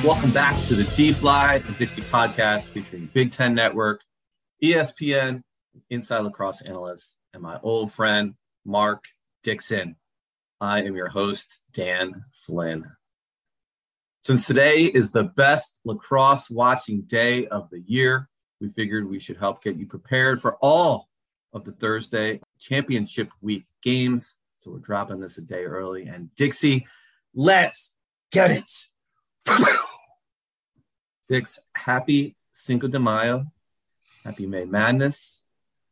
Welcome back to the D-Fly and Dixie podcast featuring Big Ten Network, ESPN, Inside Lacrosse analyst, and my old friend, Mark Dixon. I am your host, Dan Flynn. Since today is the best lacrosse watching day of the year, we figured we should help get you prepared for all of the Thursday championship week games. So we're dropping this a day early. And Dixie, let's get it. Dix, happy Cinco de Mayo. Happy May Madness.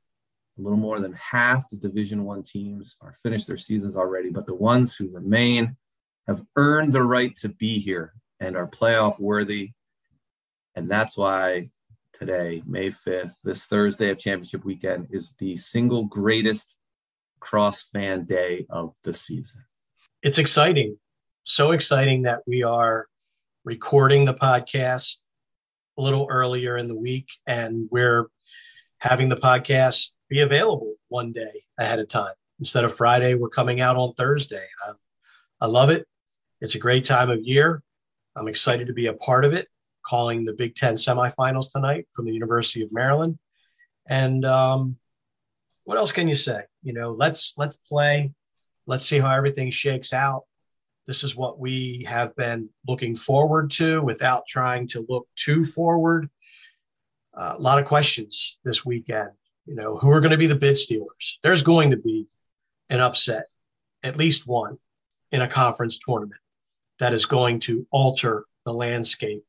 A little more than half the Division I teams are finished their seasons already, but the ones who remain have earned the right to be here and are playoff worthy. And that's why today, May 5th, this Thursday of championship weekend, is the single greatest cross fan day of the season. It's exciting. So exciting that we are recording the podcast a little earlier in the week, and we're having the podcast be available one day ahead of time. Instead of Friday, we're coming out on Thursday. I love it. It's a great time of year. I'm excited to be a part of it, calling the Big Ten semifinals tonight from the University of Maryland. And what else can you say? You know, let's play. Let's see how everything shakes out. This is what we have been looking forward to without trying to look too forward. A lot of questions this weekend. You know, who are going to be the bid stealers? There's going to be an upset, at least one, in a conference tournament that is going to alter the landscape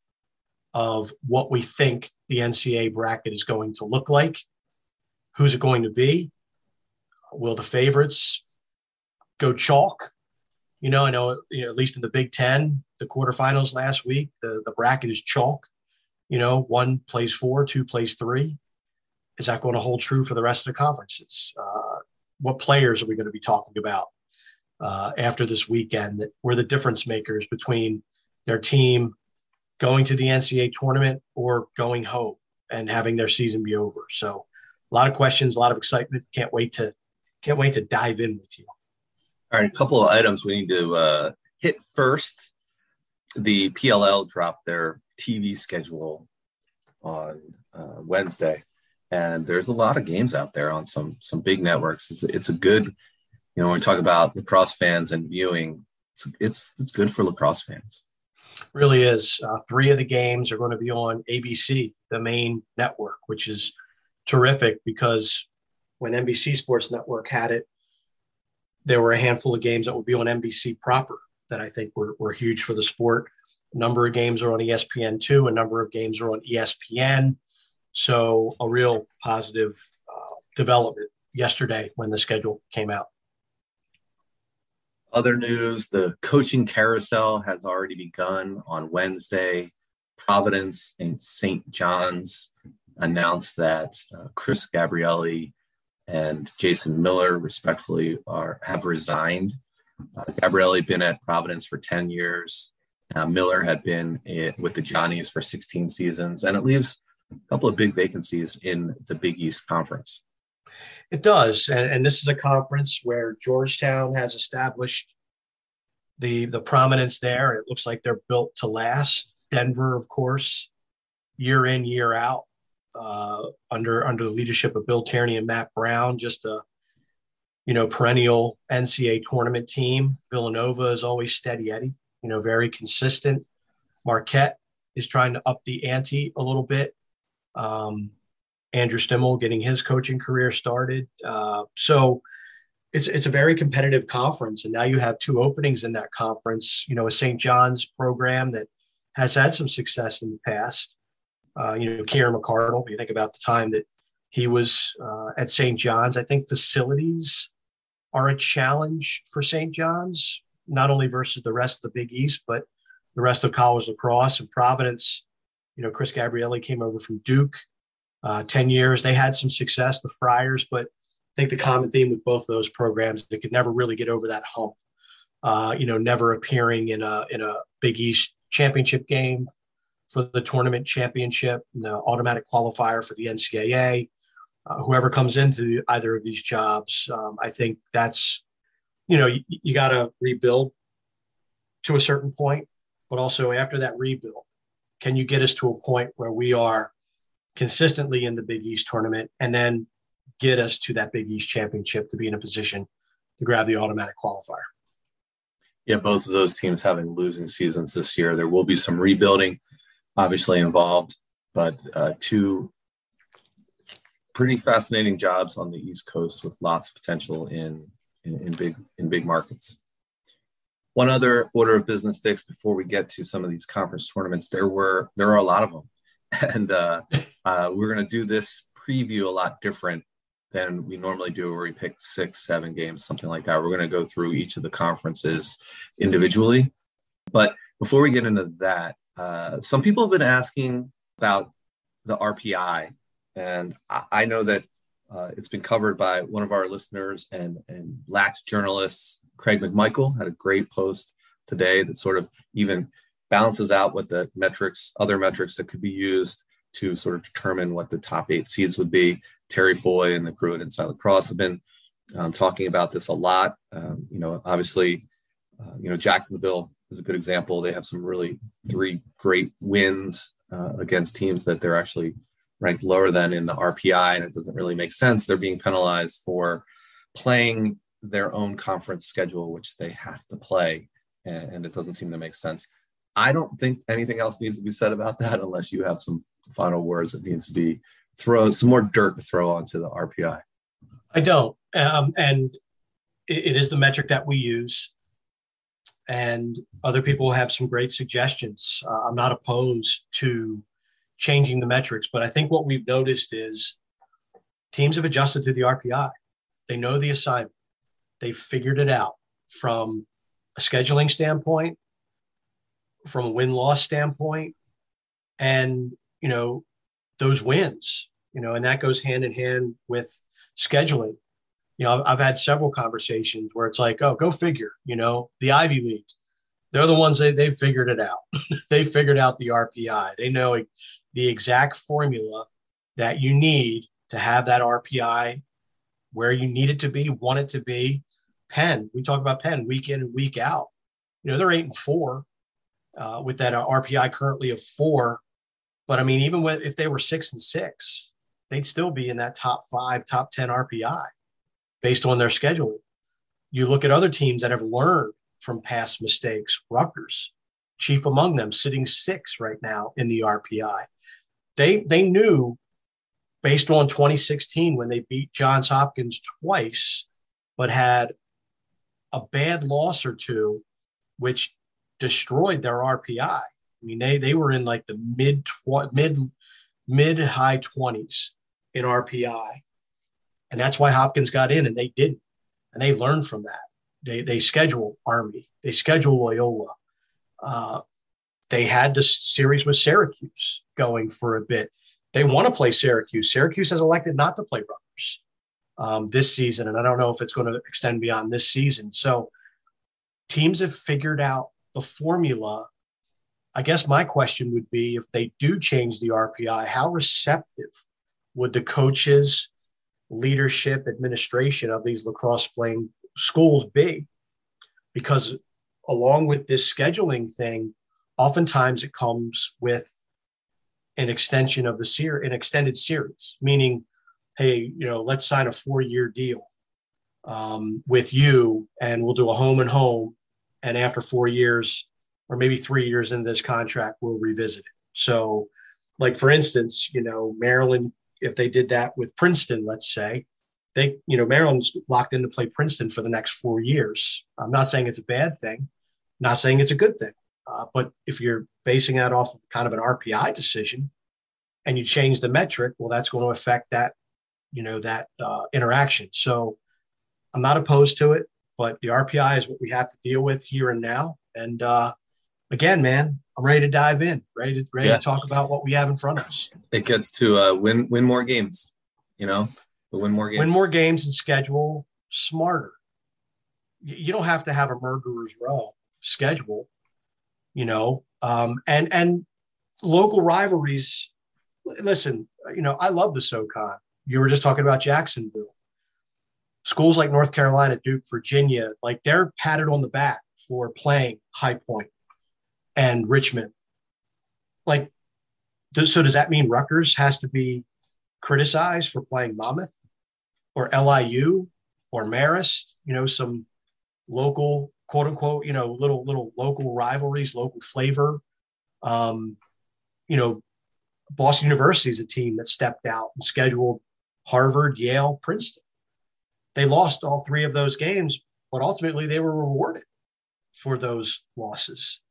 of what we think the NCAA bracket is going to look like. Who's it going to be? Will the favorites go chalk? You know, I know, at least in the Big Ten, the quarterfinals last week, the bracket is chalk. You know, 1 plays 4, 2 plays 3. Is that going to hold true for the rest of the conferences? What players are we going to be talking about after this weekend that were the difference makers between their team going to the NCAA tournament or going home and having their season be over? So a lot of questions, a lot of excitement. Can't wait to dive in with you. All right, a couple of items we need to hit first. The PLL dropped their TV schedule on Wednesday, and there's a lot of games out there on some big networks. It's a good, when we talk about lacrosse fans and viewing, it's good for lacrosse fans. Really is. 3 of the games are going to be on ABC, the main network, which is terrific because when NBC Sports Network had it, there were a handful of games that would be on NBC proper that I think were huge for the sport. A number of games are on ESPN2, a number of games are on ESPN. So a real positive development yesterday when the schedule came out. Other news, the coaching carousel has already begun on Wednesday. Providence and St. John's announced that Chris Gabrielli and Jason Miller, respectfully, have resigned. Gabrielli been at Providence for 10 years. Miller had been with the Johnnies for 16 seasons, and it leaves a couple of big vacancies in the Big East Conference. It does, and this is a conference where Georgetown has established the prominence there. It looks like they're built to last. Denver, of course, year in, year out, under the leadership of Bill Tierney and Matt Brown, just a perennial NCAA tournament team. Villanova is always steady Eddie, very consistent. Marquette is trying to up the ante a little bit. Andrew Stimmel getting his coaching career started. So it's a very competitive conference. And now you have 2 openings in that conference, a St. John's program that has had some success in the past. Kieran McCardle, you think about the time that he was at St. John's, I think facilities are a challenge for St. John's, not only versus the rest of the Big East, but the rest of college lacrosse. And Providence, Chris Gabrielli came over from Duke, 10 years. They had some success, the Friars, but I think the common theme with both of those programs, they could never really get over that hump. Never appearing in a Big East championship game for the tournament championship, the automatic qualifier for the NCAA. Whoever comes into either of these jobs, I think that's, you got to rebuild to a certain point, but also after that rebuild, can you get us to a point where we are consistently in the Big East tournament and then get us to that Big East championship to be in a position to grab the automatic qualifier? Yeah, both of those teams having losing seasons this year. There will be some rebuilding obviously involved, but two pretty fascinating jobs on the East Coast with lots of potential in big markets. One other order of business, Dix, before we get to some of these conference tournaments, there are a lot of them. And we're going to do this preview a lot different than we normally do, where we pick 6, 7 games, something like that. We're going to go through each of the conferences individually. But before we get into that, some people have been asking about the RPI. And I know that it's been covered by one of our listeners and Lax journalists, Craig McMichael, had a great post today that sort of even balances out what the other metrics that could be used to sort of determine what the top 8 seeds would be. Terry Foy and the crew at Inside Lacrosse have been talking about this a lot. Obviously, Jacksonville is a good example. They have some really 3 great wins against teams that they're actually ranked lower than in the RPI, and it doesn't really make sense. They're being penalized for playing their own conference schedule, which they have to play, and it doesn't seem to make sense. I don't think anything else needs to be said about that unless you have some final words that needs to be some more dirt to throw onto the RPI. I don't. And it is the metric that we use. And other people have some great suggestions. I'm not opposed to changing the metrics, but I think what we've noticed is teams have adjusted to the RPI. They know the assignment. They've figured it out from a scheduling standpoint, from a win-loss standpoint, and, those wins, and that goes hand in hand with scheduling. I've had several conversations where it's like, oh, go figure, the Ivy League, they're the ones they've figured it out. They figured out the RPI. They know the exact formula that you need to have that RPI where you need it to be, want it to be. Penn, we talk about Penn week in and week out. They're 8-4 with that RPI currently of 4. But I mean, even if they were 6-6, they'd still be in that top 5, top 10 RPI based on their scheduling. You look at other teams that have learned from past mistakes. Rutgers, chief among them, sitting 6 right now in the RPI. They knew based on 2016 when they beat Johns Hopkins twice, but had a bad loss or two, which destroyed their RPI. I mean, they were in like the mid high 20s in RPI. And that's why Hopkins got in and they didn't. And they learned from that. They schedule Army. They schedule Loyola. They had this series with Syracuse going for a bit. They want to play Syracuse. Syracuse has elected not to play Rutgers this season. And I don't know if it's going to extend beyond this season. So teams have figured out the formula. I guess my question would be, if they do change the RPI, how receptive would the coaches, leadership, administration of these lacrosse playing schools be? Because along with this scheduling thing, oftentimes it comes with an extension of an extended series, meaning, hey, let's sign a 4-year deal with you, and we'll do a home and home. And after 4 years, or maybe 3 years into this contract, we'll revisit it. So, like, for instance, Maryland, if they did that with Princeton, let's say, Maryland's locked in to play Princeton for the next 4 years. I'm not saying it's a bad thing, not saying it's a good thing. But if you're basing that off of kind of an RPI decision and you change the metric, well, that's going to affect that, interaction. So I'm not opposed to it, but the RPI is what we have to deal with here and now. And again, man, I'm ready to dive in, ready to talk about what we have in front of us. It gets to win more games, win more games. Win more games and schedule smarter. You don't have to have a murderer's row schedule, and local rivalries. Listen, I love the SoCon. You were just talking about Jacksonville. Schools like North Carolina, Duke, Virginia, like, they're patted on the back for playing High Point and Richmond. like, so does that mean Rutgers has to be criticized for playing Monmouth or LIU or Marist? Some local, quote unquote, little local rivalries, local flavor. Um, Boston University is a team that stepped out and scheduled Harvard, Yale, Princeton. They lost all three of those games, but ultimately they were rewarded for those losses.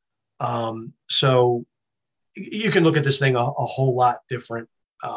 So you can look at this thing a whole lot different,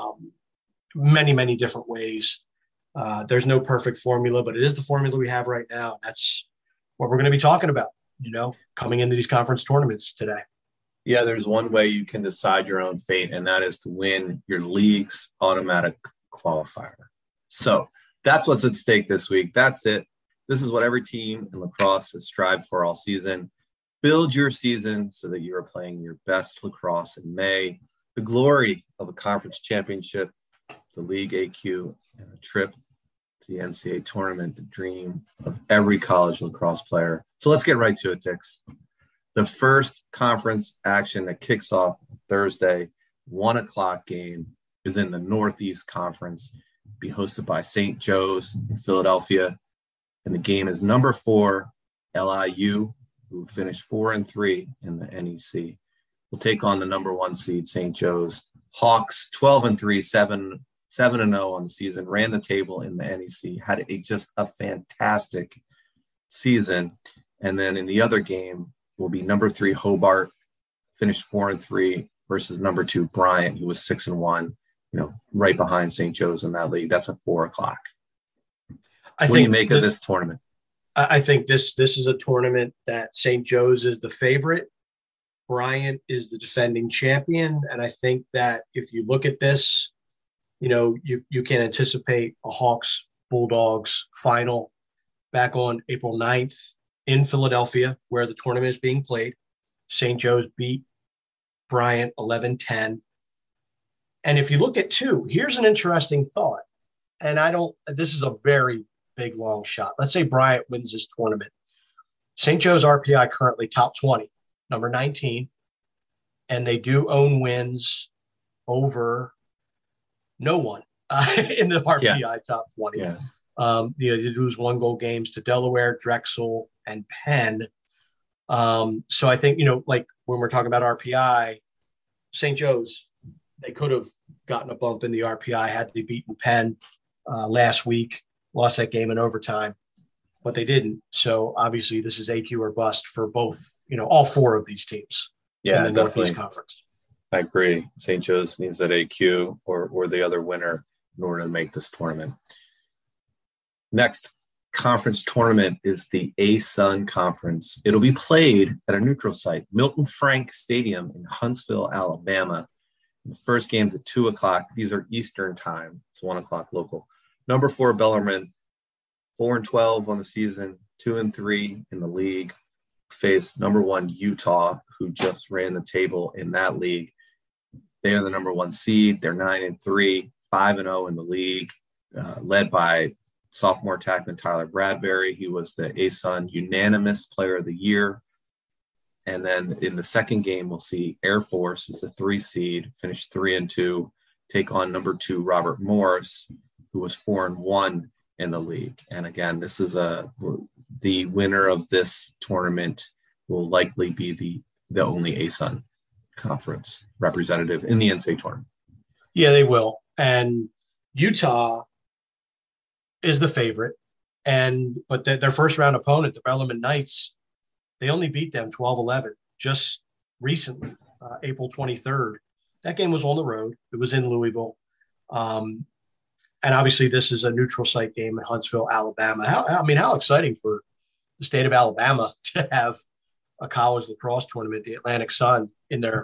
many, many different ways. There's no perfect formula, but it is the formula we have right now. That's what we're going to be talking about, coming into these conference tournaments today. Yeah, there's one way you can decide your own fate, and that is to win your league's automatic qualifier. So that's what's at stake this week. That's it. This is what every team in lacrosse has strived for all season. Build your season so that you are playing your best lacrosse in May. The glory of a conference championship, the league AQ, and a trip to the NCAA tournament, the dream of every college lacrosse player. So let's get right to it, Dix. The first conference action that kicks off Thursday, 1:00 game, is in the Northeast Conference. It'll be hosted by St. Joe's in Philadelphia. And the game is number 4, LIU, who finished 4-3 in the NEC. Will take on the number 1 seed, St. Joe's. Hawks, 12-3, 7-0 on the season, ran the table in the NEC, had just a fantastic season. And then in the other game will be number 3 Hobart, finished 4-3 versus number 2 Bryant, who was 6-1, right behind St. Joe's in that league. That's at 4:00. What do you make of this tournament? I think this is a tournament that St. Joe's is the favorite. Bryant is the defending champion. And I think that if you look at this, you can anticipate a Hawks Bulldogs final back on April 9th in Philadelphia, where the tournament is being played. St. Joe's beat Bryant 11-10. And if you look at 2, here's an interesting thought. And this is a very big, long shot. Let's say Bryant wins this tournament. St. Joe's RPI currently top 20, number 19. And they do own wins over no one in the RPI top 20. Yeah. They lose 1-goal games to Delaware, Drexel, and Penn. So I think, like when we're talking about RPI, St. Joe's, they could have gotten a bump in the RPI had they beaten Penn last week, lost that game in overtime, but they didn't. So obviously this is AQ or bust for both, all 4 of these teams in the Northeast Conference. I agree. St. Joe's needs that AQ or the other winner in order to make this tournament. Next conference tournament is the ASUN Conference. It'll be played at a neutral site, Milton Frank Stadium in Huntsville, Alabama. The first game's at 2:00. These are Eastern time. It's 1:00 local. Number 4 Bellarmine, 4-12 on the season, 2-3 in the league. Faced number 1 Utah, who just ran the table in that league. They are the number 1 seed. They're 9-3, 5-0 in the league, led by sophomore tackman Tyler Bradbury. He was the ASUN unanimous player of the year. And then in the second game, we'll see Air Force, who's a 3 seed, finish 3-2, take on number 2 Robert Morris, who was 4-1 in the league. And again, this is the winner of this tournament will likely be the only ASUN conference representative in the NCAA tournament. Yeah, they will. And Utah is the favorite. But their first round opponent, the Bellarmine Knights, they only beat them 12-11 just recently, April 23rd. That game was on the road. It was in Louisville. And obviously this is a neutral site game in Huntsville, Alabama. How exciting for the state of Alabama to have a college lacrosse tournament, the Atlantic Sun in their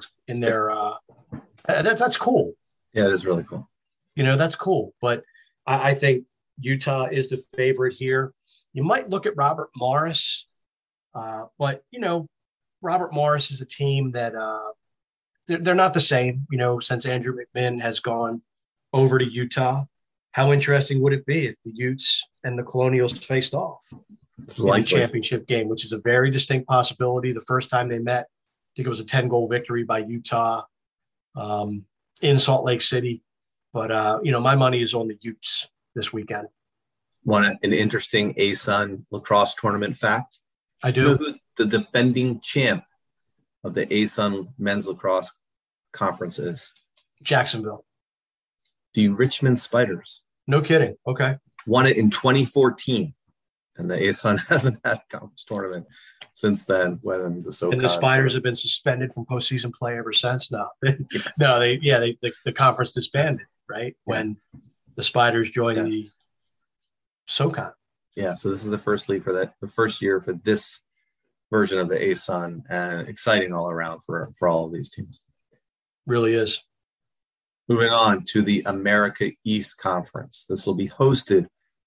that's cool. Yeah, it is really cool. That's cool. But I think Utah is the favorite here. You might look at Robert Morris, but Robert Morris is a team that they're not the same, since Andrew McMinn has gone over to Utah. How interesting would it be if the Utes and the Colonials faced off in the championship game, which is a very distinct possibility. The first time they met, I think it was a 10-goal victory by Utah. in Salt Lake City. But, my money is on the Utes this weekend. Want an interesting ASUN lacrosse tournament fact? I do. You know who the defending champ of the ASUN men's lacrosse conference is? Jacksonville. The Richmond Spiders. No kidding. Okay. Won it in 2014. And the ASUN hasn't had a conference tournament since then. When the SoCon. And the Spiders have been suspended from postseason play ever since. No, the conference disbanded, right? Yeah. When the Spiders joined the SoCon. Yeah, so this is the first league for that, the first year for this version of the ASUN, and exciting all around for all of these teams. Really is. Moving on to the America East Conference. This will be hosted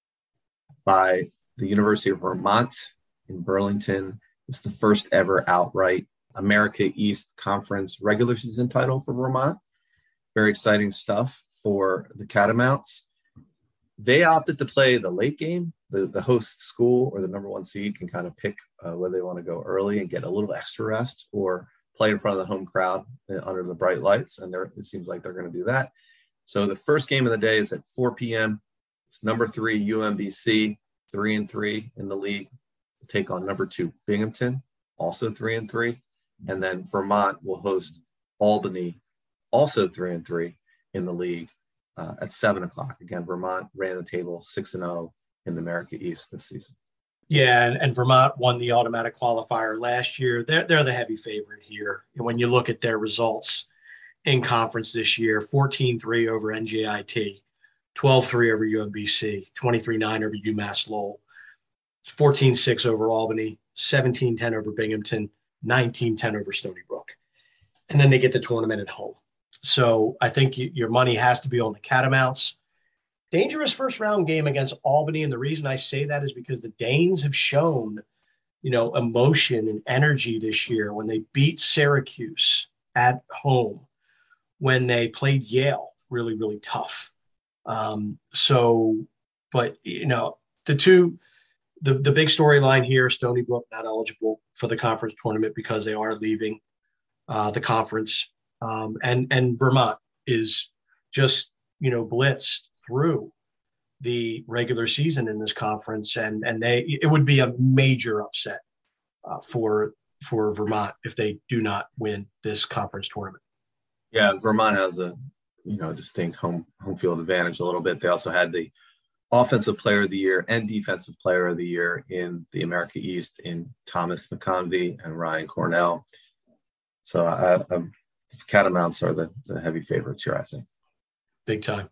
by the University of Vermont in Burlington. It's the first ever outright America East Conference regular season title for Vermont. Very exciting stuff for the Catamounts. They opted to play the late game. The host school or the number one seed can kind of pick whether they want to go early and get a little extra rest or play in front of the home crowd under the bright lights. And it seems like they're going to do that. So the first game of the day is at 4 p.m. It's number 3 UMBC, 3-3 in the league. We'll take on number 2 Binghamton, also 3-3. And then Vermont will host Albany, also 3-3 in the league at 7 o'clock. Again, Vermont ran the table 6-0 in the America East this season. Yeah, and Vermont won the automatic qualifier last year. They're the heavy favorite here. And when you look at their results in conference this year, 14-3 over NJIT, 12-3 over UMBC, 23-9 over UMass Lowell, 14-6 over Albany, 17-10 over Binghamton, 19-10 over Stony Brook. And then they get the tournament at home. So I think your money has to be on the Catamounts. Dangerous first round game against Albany. And the reason I say that is because the Danes have shown, emotion and energy this year when they beat Syracuse at home, when they played Yale really, really tough. The big storyline here, Stony Brook not eligible for the conference tournament because they are leaving the conference. And Vermont is just, blitzed through the regular season in this conference. And it would be a major upset for Vermont if they do not win this conference tournament. Yeah, Vermont has a, distinct home field advantage a little bit. They also had the offensive player of the year and defensive player of the year in the America East in Thomas McConvey and Ryan Cornell. So Catamounts are the heavy favorites here, I think. Big time.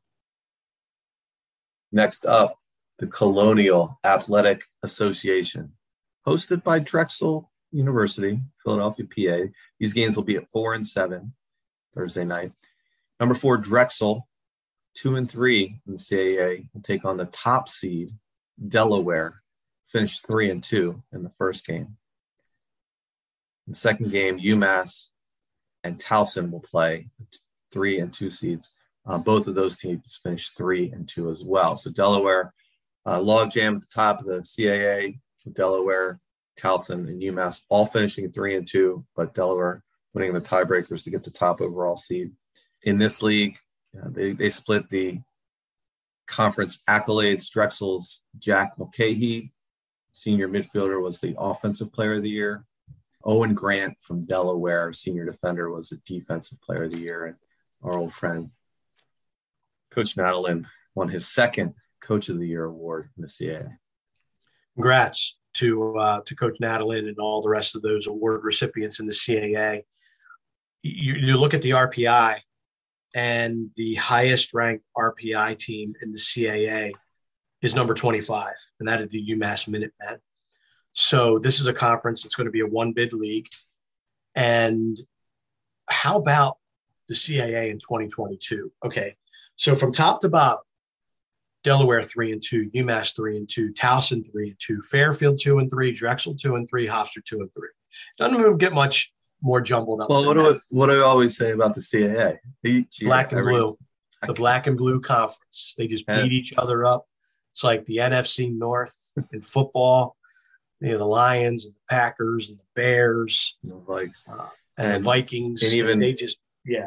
Next up, the Colonial Athletic Association, hosted by Drexel University, Philadelphia, PA. These games will be at 4 and 7 Thursday night. Number 4, Drexel, 2-3 in the CAA, will take on the top seed, Delaware, finished 3-2 in the first game. In the second game, UMass and Towson will play, 3 and 2 seeds. Both of those teams finished 3-2 as well. So Delaware, logjam at the top of the CAA, Delaware, Towson, and UMass all finishing 3-2, but Delaware winning the tiebreakers to get the top overall seed. In this league, they split the conference accolades. Drexel's Jack Mulcahy, senior midfielder, was the offensive player of the year. Owen Grant from Delaware, senior defender, was the defensive player of the year. And our old friend, Coach Nadalin, won his second Coach of the Year award in the CAA. Congrats to Coach Nadalin and all the rest of those award recipients in the CAA. You look at the RPI, and the highest ranked RPI team in the CAA is number 25, and that is the UMass Minutemen. So this is a conference that's going to be a one-bid league. And how about the CAA in 2022? Okay, so from top to bottom, Delaware 3-2, UMass 3-2, Towson 3-2, Fairfield 2-3, Drexel 2-3, Hofstra 2-3. Doesn't get much more jumbled up. Well, what do I always say about the CAA? Black and blue, the black and blue conference. They just beat each other up. It's like the NFC North in football. The Lions and the Packers and the Bears, the Vikes. And the Vikings. And even they just,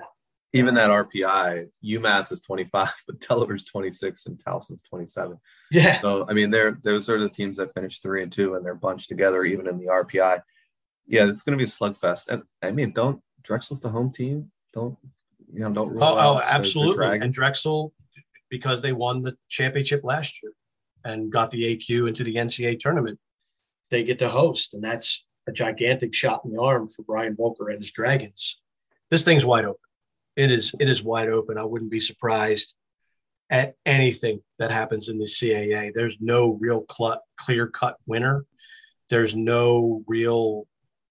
Even that RPI, UMass is 25, but Delaware's 26 and Towson's 27. Yeah. So, I mean, those are the teams that finished 3-2, and they're bunched together even in the RPI. Yeah, it's going to be a slugfest. And I mean, Drexel's the home team. Don't rule out absolutely. the and Drexel, because they won the championship last year and got the AQ into the NCAA tournament, they get to host, and that's a gigantic shot in the arm for Brian Volker and his Dragons. This thing's wide open. It is wide open. I wouldn't be surprised at anything that happens in the CAA. There's no real clear-cut winner. There's no real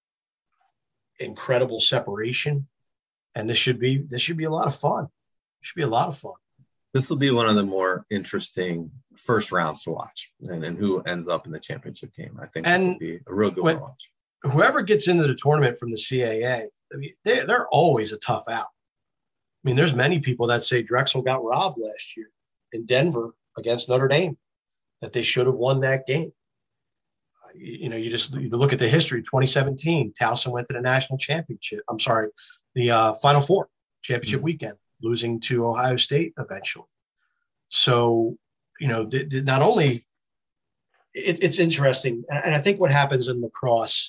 incredible separation, and this should be a lot of fun. It should be a lot of fun. This will be one of the more interesting first rounds to watch, and who ends up in the championship game. I think this will be a real good one to watch. Whoever gets into the tournament from the CAA, I mean, they're always a tough out. I mean, there's many people that say Drexel got robbed last year in Denver against Notre Dame, that they should have won that game. You look at the history. 2017, Towson went to the national championship. I'm sorry, the Final Four championship weekend, losing to Ohio State eventually. So, not only it's interesting, and I think what happens in lacrosse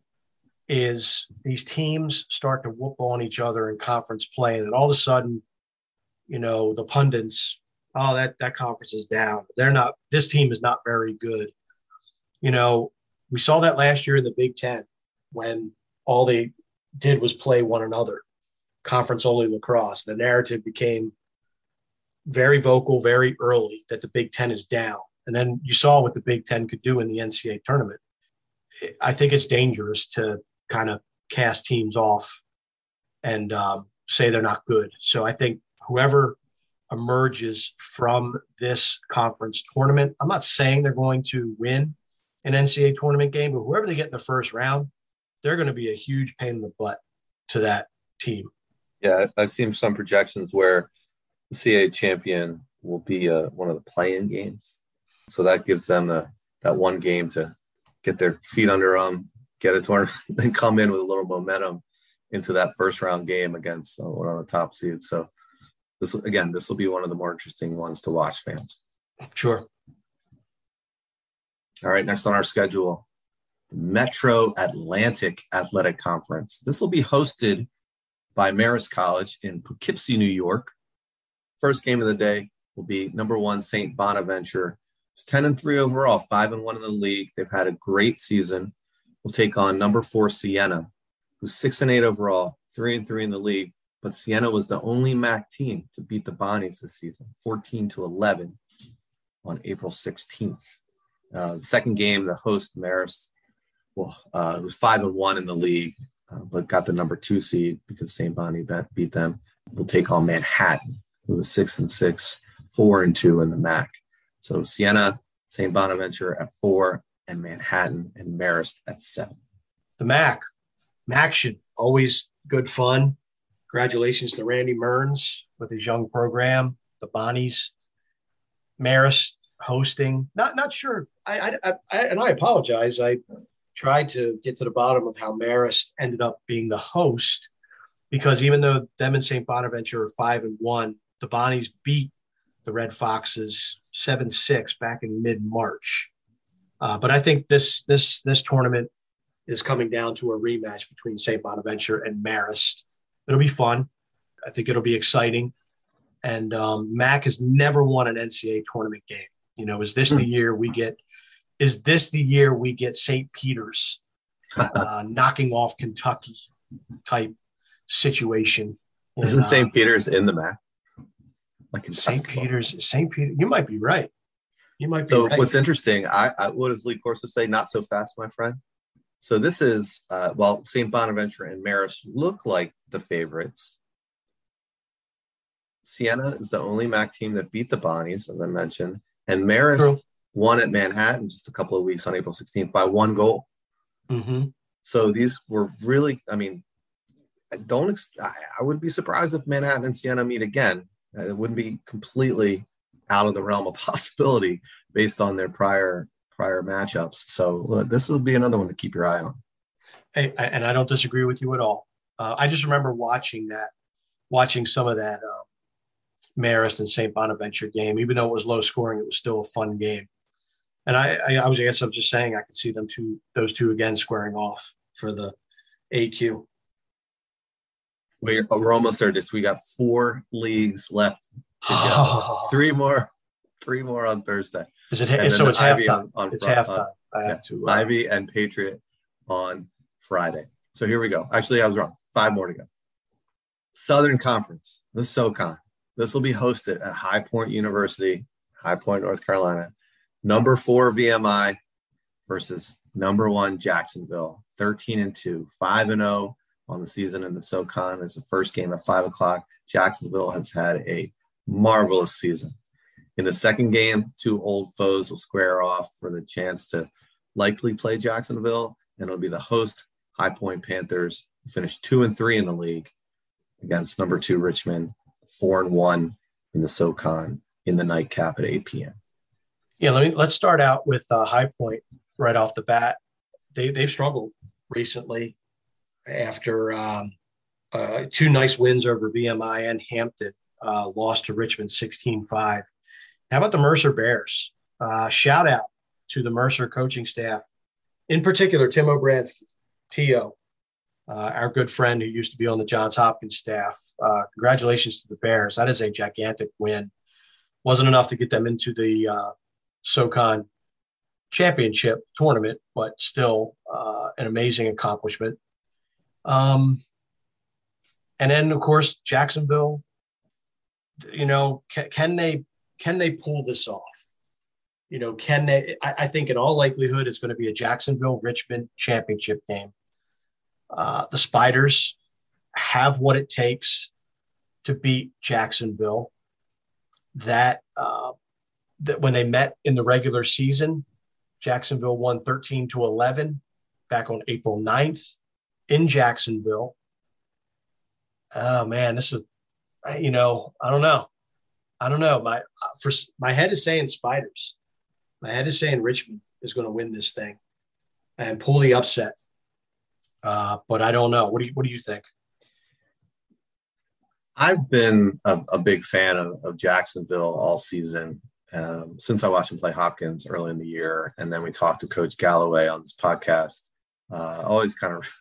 is these teams start to whoop on each other in conference play, and then all of a sudden, the pundits, that conference is down. This team is not very good. We saw that last year in the Big Ten when all they did was play one another, conference-only lacrosse. The narrative became very vocal very early that the Big Ten is down. And then you saw what the Big Ten could do in the NCAA tournament. I think it's dangerous to kind of cast teams off and say they're not good. So I think whoever emerges from this conference tournament, I'm not saying they're going to win an NCAA tournament game, but whoever they get in the first round, they're going to be a huge pain in the butt to that team. Yeah, I've seen some projections where the CAA champion will be one of the play-in games. So that gives them that one game to get their feet under them, get a tournament, then come in with a little momentum into that first round game against one of the top seeds. So this will be one of the more interesting ones to watch, fans. Sure. All right, next on our schedule, Metro Atlantic Athletic Conference. This will be hosted by Marist College in Poughkeepsie, New York. First game of the day will be number 1 St. Bonaventure. It's 10-3 overall, 5-1 in the league. They've had a great season. We'll take on number 4 Siena, who's 6-8 overall, 3-3 in the league. But Siena was the only MAC team to beat the Bonnies this season, 14-11 on April 16th. The second game, the host Marist, it was 5-1 in the league, but got the number 2 seed because St. Bonnie beat them. We'll take on Manhattan, who was 6-6, 4-2 in the MAC. So Siena, St. Bonaventure at 4, and Manhattan and Marist at 7. The MAC should always good fun. Congratulations to Randy Mearns with his young program, the Bonnies. Marist hosting. Not sure. I apologize. I tried to get to the bottom of how Marist ended up being the host, because even though them and St. Bonaventure are 5-1, the Bonnies beat the Red Foxes 7-6 back in mid-March. But I think this tournament is coming down to a rematch between St. Bonaventure and Marist. It'll be fun. I think it'll be exciting. And MAC has never won an NCAA tournament game. Is this the year we get St. Peter's knocking off Kentucky type situation? Isn't St. Peter's in the MAC? Like in St. Peter's, you might be right. So what's interesting, what does Lee Corso say? Not so fast, my friend. So this is, St. Bonaventure and Marist look like the favorites. Siena is the only MAC team that beat the Bonnies, as I mentioned. And Marist won at Manhattan just a couple of weeks on April 16th by 1 goal. Mm-hmm. So these were really, I would be surprised if Manhattan and Siena meet again. It wouldn't be completely out of the realm of possibility based on their prior matchups. So this will be another one to keep your eye on. Hey, and I don't disagree with you at all. I just remember watching that watching some of that Marist and St. Bonaventure game. Even though it was low scoring, it was still a fun game. And I guess I'm just saying I could see those two again squaring off for the AQ. We're almost there. We got 4 leagues left to go. Three more on Thursday. So it's halftime. It's halftime. Ivy and Patriot on Friday. So here we go. Actually, I was wrong. 5 more to go. Southern Conference, the SoCon. This will be hosted at High Point University, High Point, North Carolina. Number 4 VMI versus number 1 Jacksonville. 13-2, 5-0 on the season in the SoCon. It's the first game at 5 o'clock. Jacksonville has had a marvelous season. In the second game, 2 old foes will square off for the chance to likely play Jacksonville, and it'll be the host High Point Panthers, who finished 2-3 in the league, against number 2 Richmond, 4-1 in the SoCon in the nightcap at 8 p.m. Yeah, let's start out with High Point right off the bat. They've struggled recently after 2 nice wins over VMI and Hampton, lost to Richmond 16-5. How about the Mercer Bears? Shout out to the Mercer coaching staff, in particular Tim O'Bransky, T.O., our good friend who used to be on the Johns Hopkins staff. Congratulations to the Bears. That is a gigantic win. Wasn't enough to get them into the SoCon championship tournament, but still an amazing accomplishment. And then, of course, Jacksonville, can they pull this off? Can they? I think in all likelihood, it's going to be a Jacksonville-Richmond championship game. The Spiders have what it takes to beat Jacksonville. That when they met in the regular season, Jacksonville won 13-11 back on April 9th in Jacksonville. Oh man, this is, I don't know. My head is saying Spiders. My head is saying Richmond is going to win this thing and pull the upset. But I don't know. What do you think? I've been a big fan of Jacksonville all season, since I watched him play Hopkins early in the year. And then we talked to Coach Galloway on this podcast. Always kind of,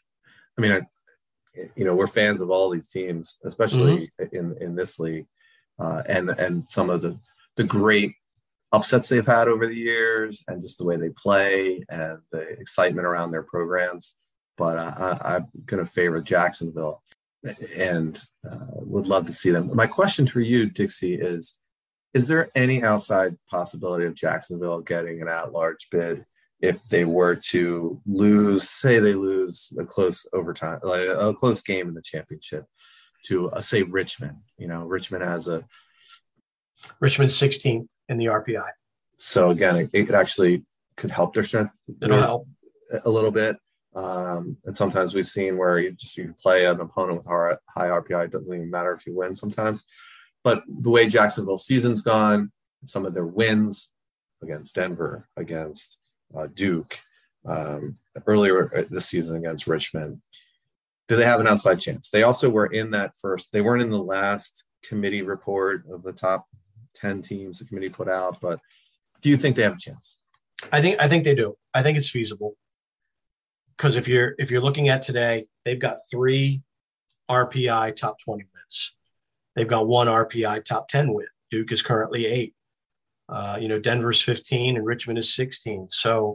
we're fans of all these teams, especially in this league, and some of the great upsets they've had over the years, and just the way they play and the excitement around their programs. But I'm going to favor Jacksonville and would love to see them. My question for you, Dixie, is there any outside possibility of Jacksonville getting an at-large bid if they were to lose, say they lose a close overtime, like a close game in the championship to, say, Richmond? Richmond Richmond's 16th in the RPI. So again, it actually could help their strength. It'll help a little bit. And sometimes we've seen where you play an opponent with high RPI. It doesn't even matter if you win sometimes. But the way Jacksonville's season's gone, some of their wins against Denver, against Duke, earlier this season against Richmond, do they have an outside chance? They also were in that first. They weren't in the last committee report of the top 10 teams the committee put out. But do you think they have a chance? I think they do. I think it's feasible. Because if you're looking at today, they've got 3 RPI top 20 wins. They've got 1 RPI top 10 win. Duke is currently 8. Denver's 15 and Richmond is 16. So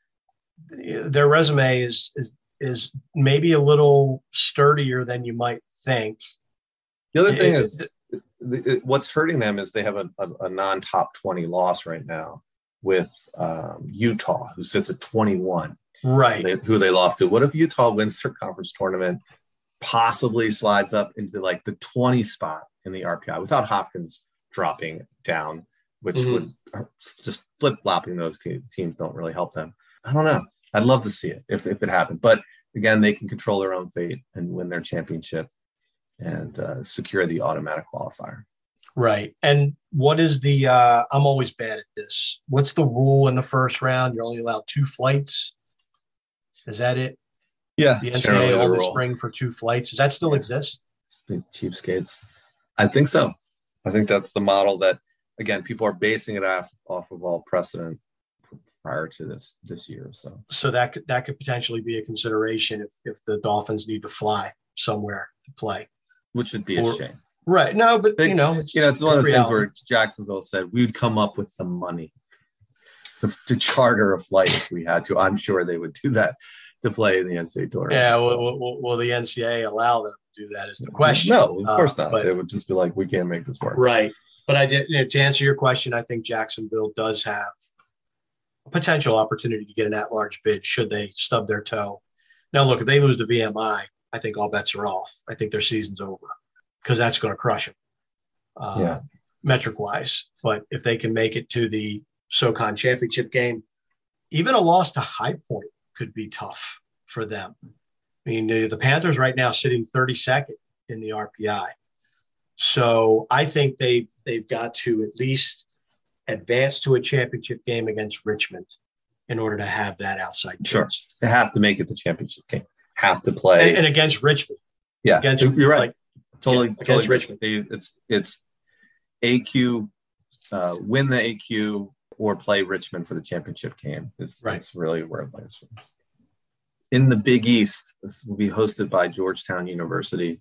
their resume is maybe a little sturdier than you might think. The other thing is what's hurting them is they have a non-top 20 loss right now with Utah, who sits at 21. Right. Who they lost to. What if Utah wins their conference tournament, possibly slides up into like the 20 spot in the RPI without Hopkins dropping down, which would just flip-flopping those teams don't really help them. I don't know. I'd love to see it if it happened. But again, they can control their own fate and win their championship and secure the automatic qualifier. Right. And what is the I'm always bad at this. What's the rule in the first round? You're only allowed 2 flights. Is that it? Yeah. The NCAA all the spring for 2 flights. Does that still exist? Big cheapskates. I think so. I think that's the model that, again, people are basing it off of all precedent prior to this year. So that could potentially be a consideration if the Dolphins need to fly somewhere to play, which would be a shame. Right. No, but it's one of those things where Jacksonville said we would come up with the money to charter a flight if we had to. I'm sure they would do that to play in the NCAA tournament. Yeah. Will the NCAA allow them to do that? Is the question? No, of course not. But they would just be like, we can't make this work. Right. But to answer your question, I think Jacksonville does have a potential opportunity to get an at-large bid should they stub their toe. Now, look, if they lose the VMI, I think all bets are off. I think their season's over because that's going to crush them, metric-wise. But if they can make it to the SoCon championship game, even a loss to High Point could be tough for them. I mean, the Panthers right now sitting 32nd in the RPI. So I think they've got to at least advance to a championship game against Richmond in order to have that outside chance. Sure. They have to make it the championship game. Have to play. And against Richmond. Yeah. You're right. Totally against Richmond. It's AQ, win the AQ or play Richmond for the championship game. That's really where it lies. In the Big East, this will be hosted by Georgetown University.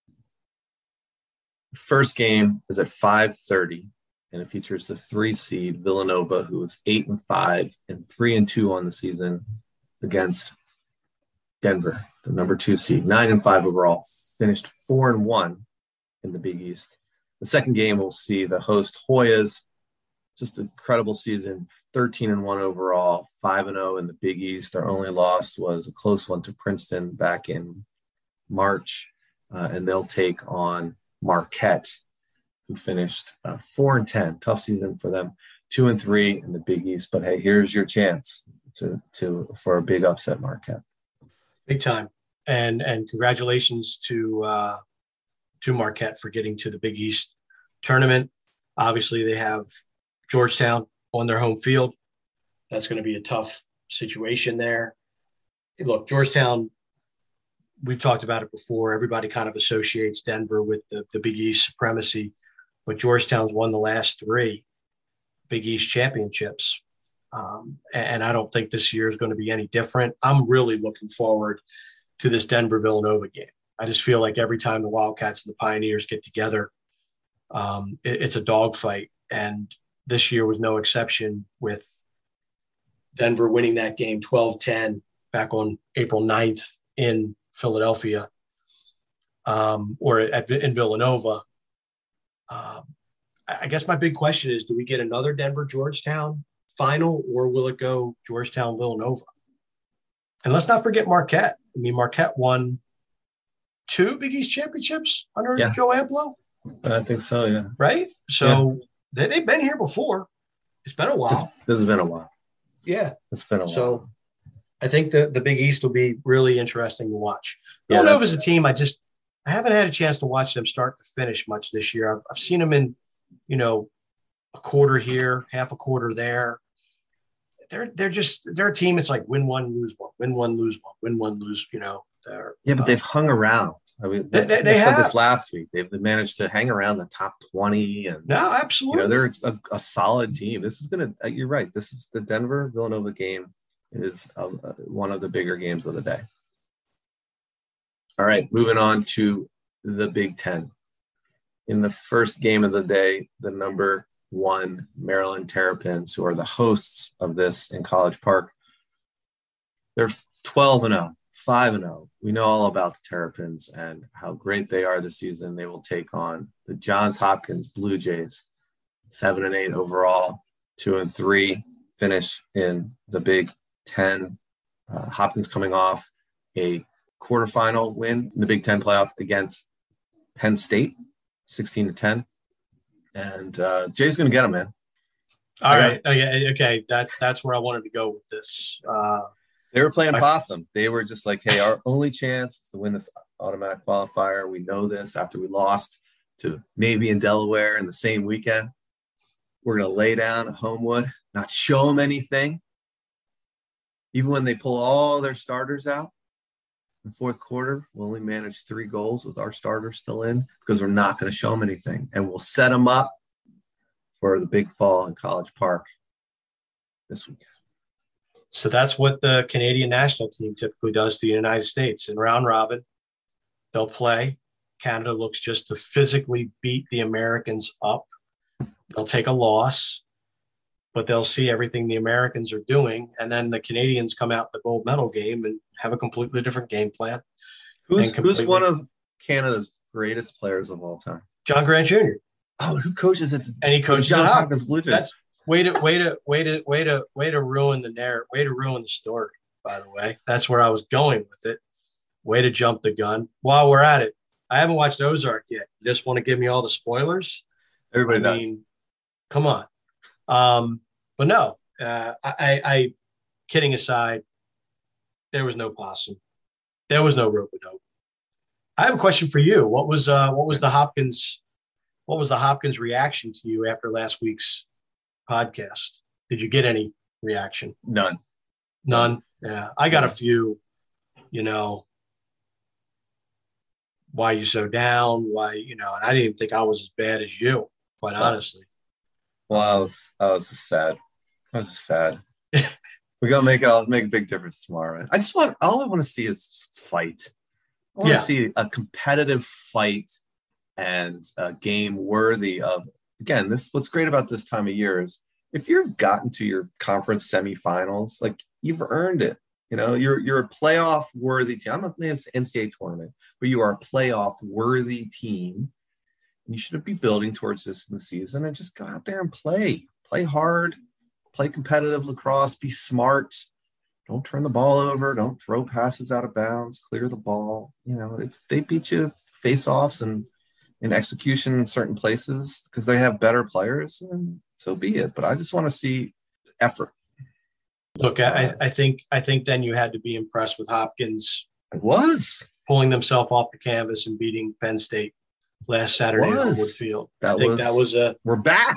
First game is at 5:30, and it features the 3 seed Villanova, who is 8-5 and 3-2 on the season, against Denver, the number 2 seed, 9-5 overall, finished 4-1 in the Big East. The second game will see the host Hoyas, just an incredible season, 13-1 overall, 5-0 in the Big East. Their only loss was a close one to Princeton back in March, and they'll take on Marquette, who finished 4-10. Tough season for them, 2-3 in the Big East. But hey, here's your chance for a big upset, Marquette. Big time, and congratulations to Marquette for getting to the Big East tournament. Obviously, they have Georgetown on their home field. That's going to be a tough situation there. Look, Georgetown, we've talked about it before. Everybody kind of associates Denver with the Big East supremacy, but Georgetown's won the last 3 Big East championships. And I don't think this year is going to be any different. I'm really looking forward to this Denver-Villanova game. I just feel like every time the Wildcats and the Pioneers get together, it's a dogfight. And this year was no exception, with Denver winning that game 12-10 back on April 9th in Philadelphia, in Villanova. I guess my big question is, do we get another Denver-Georgetown final, or will it go Georgetown-Villanova? And let's not forget Marquette. I mean, Marquette won 2 Big East championships under Joe Amplo. I think so, yeah. Right? So they've been here before. It's been a while. This has been a while. Yeah. It's been a while. So I think the Big East will be really interesting to watch. Villanova's a team I haven't had a chance to watch them start to finish much this year. I've seen them in, a quarter here, half a quarter there. They're a team. It's like win one, lose one, win one, lose one, win one, lose. But they've hung around. I mean, they said this last week. They've managed to hang around the top 20, and no, absolutely, they're a solid team. This is gonna. You're right. This is the Denver Villanova game. Is one of the bigger games of the day. All right, moving on to the Big Ten. In the first game of the day, the number 1 Maryland Terrapins, who are the hosts of this in College Park, they're 12-0, 5-0. We know all about the Terrapins and how great they are this season. They will take on the Johns Hopkins Blue Jays, 7-8 overall, 2-3 finish in the Big Ten. Hopkins coming off a quarterfinal win in the Big Ten playoff against Penn State, 16-10. And Jay's going to get him, man. All right. Okay. That's where I wanted to go with this. They were playing possum. They were just like, hey, our only chance is to win this automatic qualifier. We know this after we lost to Navy in Delaware in the same weekend. We're going to lay down at Homewood, not show them anything. Even when they pull all their starters out, In the fourth quarter, we'll only manage 3 goals with our starters still in because we're not going to show them anything. And we'll set them up for the big fall in College Park this weekend. So that's what the Canadian national team typically does to the United States. In round robin, they'll play. Canada looks just to physically beat the Americans up. They'll take a loss, but they'll see everything the Americans are doing. And then the Canadians come out the gold medal game and have a completely different game plan. Who's one of Canada's greatest players of all time? John Grant Jr. Oh, who coaches it? And he coaches Johns at Hopkins Blue Jays. That's way to ruin the narrative, way to ruin the story, by the way. That's where I was going with it. Way to jump the gun. While we're at it, I haven't watched Ozark yet. You just want to give me all the spoilers? Everybody does. Come on. But no, I kidding aside, there was no possum. There was no rope-a-dope. I have a question for you. What was the Hopkins reaction to you after last week's podcast? Did you get any reaction? None. Yeah. I got a few, why you so down? Why, and I didn't even think I was as bad as you, quite honestly. Well, I was just sad. We're gonna make a big difference tomorrow. Right? All I want to see is fight. I want to see a competitive fight and a game worthy of. Again, what's great about this time of year is if you've gotten to your conference semifinals, like you've earned it. You're a playoff worthy team. I'm not in the NCAA tournament, but you are a playoff worthy team. You shouldn't be building towards this in the season and just go out there and play hard, play competitive lacrosse, be smart. Don't turn the ball over. Don't throw passes out of bounds, clear the ball. If they beat you face-offs and in execution in certain places because they have better players, then so be it. But I just want to see effort. Look, I think then you had to be impressed with Hopkins. I was pulling themselves off the canvas and beating Penn State last Saturday at Homewood Field. We're back.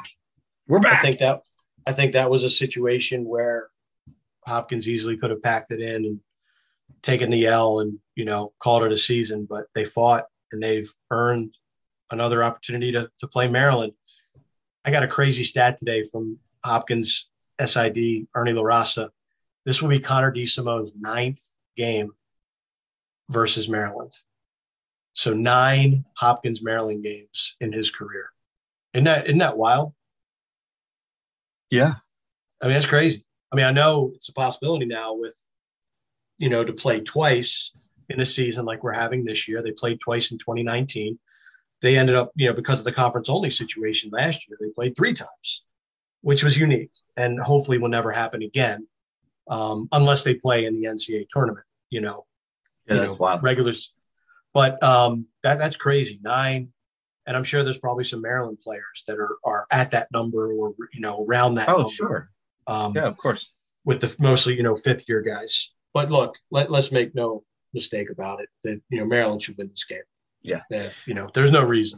I think that was a situation where Hopkins easily could have packed it in and taken the L and called it a season, but they fought and they've earned another opportunity to play Maryland. I got a crazy stat today from Hopkins SID, Ernie LaRasa. This will be Connor DeSimone's 9th game versus Maryland. So 9 Hopkins Maryland games in his career. Isn't that wild? Yeah. I mean, that's crazy. I mean, I know it's a possibility now with, to play twice in a season like we're having this year. They played twice in 2019. They ended up, because of the conference only situation last year, they played 3 times, which was unique and hopefully will never happen again unless they play in the NCAA tournament, that's wild. Regulars. But that's crazy. 9. And I'm sure there's probably some Maryland players that are at that number or, around that. Oh, number. sure. Yeah, of course. With the mostly, 5th year guys. But look, let's make no mistake about it that, Maryland should win this game. Yeah. There's no reason,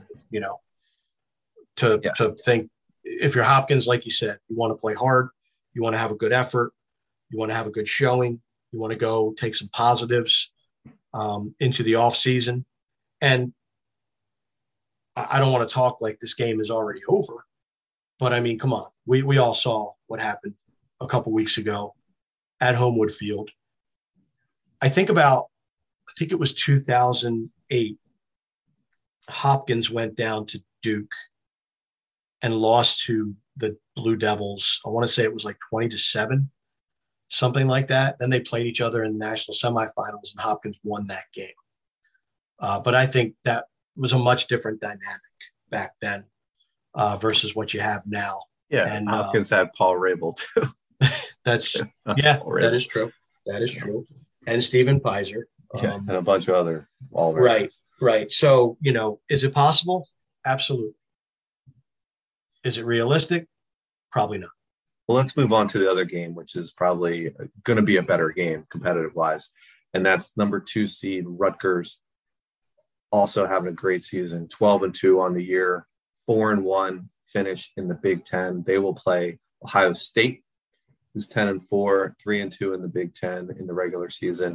to think if you're Hopkins, like you said, you want to play hard, you want to have a good effort, you want to have a good showing, you want to go take some positives into the off season. And I don't want to talk like this game is already over, but I mean, come on, we all saw what happened a couple weeks ago at Homewood Field. I think it was 2008. Hopkins went down to Duke and lost to the Blue Devils. I want to say it was like 20-7, something like that. Then they played each other in the national semifinals, and Hopkins won that game. But I think that was a much different dynamic back then versus what you have now. Yeah, and Hopkins had Paul Rabel too. That is true. That is true. And Stephen Peiser. And a bunch of other all-Americans. Right. So, is it possible? Absolutely. Is it realistic? Probably not. Well, let's move on to the other game, which is probably going to be a better game competitive-wise. And that's number 2 seed Rutgers, also having a great season, 12-2 on the year, 4-1 finish in the Big Ten. They will play Ohio State, who's 10-4, 3-2 in the Big Ten in the regular season.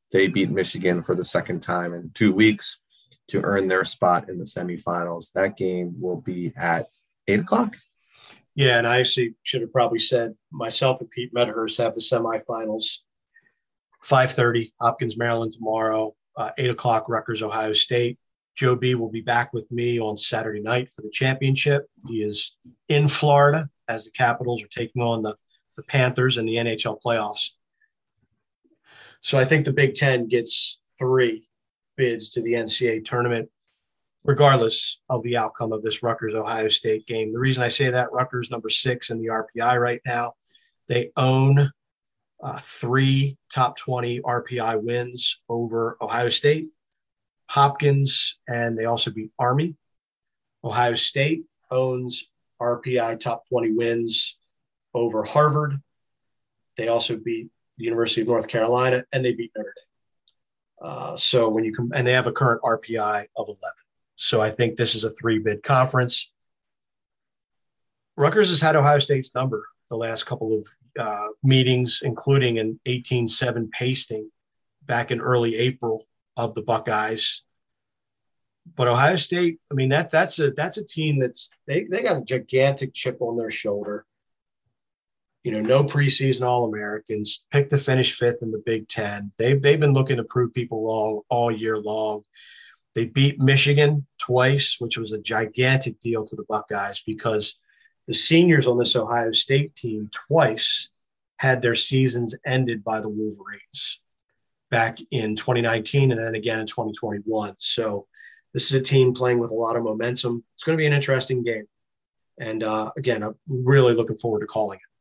They beat Michigan for the second time in 2 weeks to earn their spot in the semifinals. That game will be at 8 o'clock. Yeah, and I actually should have probably said myself and Pete Medhurst have the semifinals, 5:30, Hopkins, Maryland tomorrow, 8 o'clock, Rutgers, Ohio State. Joe B will be back with me on Saturday night for the championship. He is in Florida as the Capitals are taking on the Panthers in the NHL playoffs. So I think the Big Ten gets 3 bids to the NCAA tournament, regardless of the outcome of this Rutgers-Ohio State game. The reason I say that, Rutgers number 6 in the RPI right now. They own 3 top 20 RPI wins over Ohio State, Hopkins, and they also beat Army. Ohio State owns RPI top 20 wins over Harvard. They also beat the University of North Carolina, and they beat Notre Dame. So when you come, and they have a current RPI of 11. So I think this is a 3-bid conference. Rutgers has had Ohio State's number the last couple of meetings, including an 18-7 pasting back in early April of the Buckeyes. But Ohio State, I mean, that's a team that's they got a gigantic chip on their shoulder. You know, no preseason All-Americans, picked to finish 5th in the Big Ten. They've been looking to prove people wrong all year long. They beat Michigan twice, which was a gigantic deal to the Buckeyes because the seniors on this Ohio State team twice had their seasons ended by the Wolverines back in 2019 and then again in 2021. So this is a team playing with a lot of momentum. It's going to be an interesting game. And again, I'm really looking forward to calling it.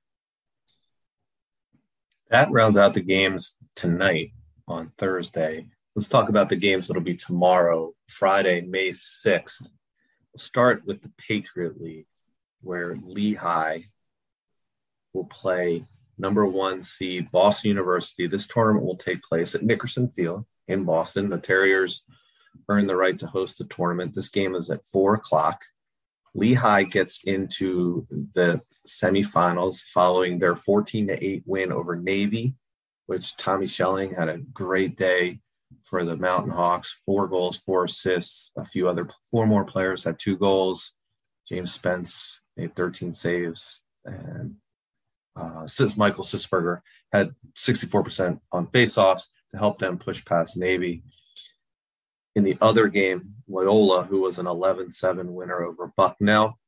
That rounds out the games tonight on Thursday. Let's talk about the games that'll be tomorrow, Friday, May 6th. We'll start with the Patriot League, where Lehigh will play number 1 seed Boston University. This tournament will take place at Nickerson Field in Boston. The Terriers earn the right to host the tournament. This game is at 4 o'clock. Lehigh gets into the semifinals following their 14-8 win over Navy, which Tommy Schelling had a great day for the Mountain Hawks. 4 goals, 4 assists. 4 more players had 2 goals. James Spence made 13 saves, and Michael Sisberger had 64% on faceoffs to help them push past Navy. In the other game, Loyola, who was an 11-7 winner over Bucknell,